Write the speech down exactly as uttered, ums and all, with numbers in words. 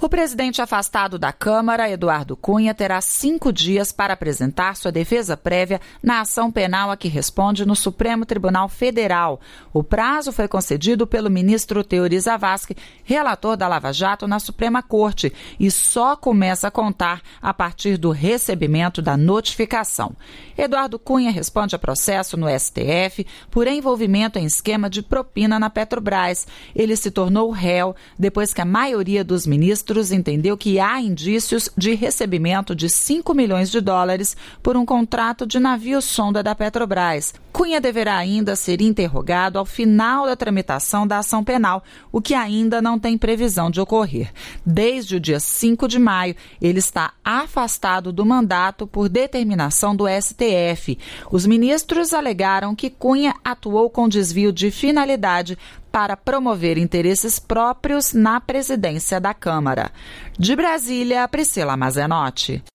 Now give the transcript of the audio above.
O presidente afastado da Câmara, Eduardo Cunha, terá cinco dias para apresentar sua defesa prévia na ação penal a que responde no Supremo Tribunal Federal. O prazo foi concedido pelo ministro Teori Zavascki, relator da Lava Jato na Suprema Corte, e só começa a contar a partir do recebimento da notificação. Eduardo Cunha responde a processo no S T F por envolvimento em esquema de propina na Petrobras. Ele se tornou réu depois que a maioria dos ministros entendeu que há indícios de recebimento de cinco milhões de dólares por um contrato de navio-sonda da Petrobras. Cunha deverá ainda ser interrogado ao final da tramitação da ação penal, o que ainda não tem previsão de ocorrer. Desde o dia cinco de maio, ele está afastado do mandato por determinação do S T F. Os ministros alegaram que Cunha atuou com desvio de finalidade para promover interesses próprios na presidência da Câmara. De Brasília, Priscila Mazenotti.